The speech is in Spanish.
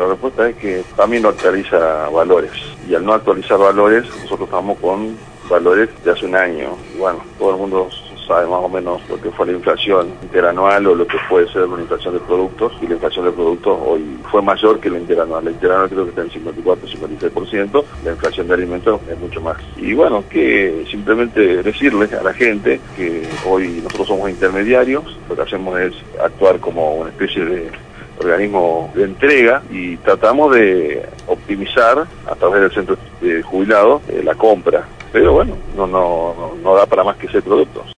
la respuesta es que también no actualiza valores. Y al no actualizar valores, nosotros estamos con valores de hace un año. Y bueno, todo el mundo sabe más o menos lo que fue la inflación interanual o lo que puede ser una inflación de productos, y la inflación de productos hoy fue mayor que la interanual. La interanual creo que está en 54-56%, la inflación de alimentos es mucho más. Y bueno, que simplemente decirles a la gente que hoy nosotros somos intermediarios, lo que hacemos es actuar como una especie de organismo de entrega y tratamos de optimizar a través del centro de jubilados la compra, pero bueno, no da para más que 6 productos.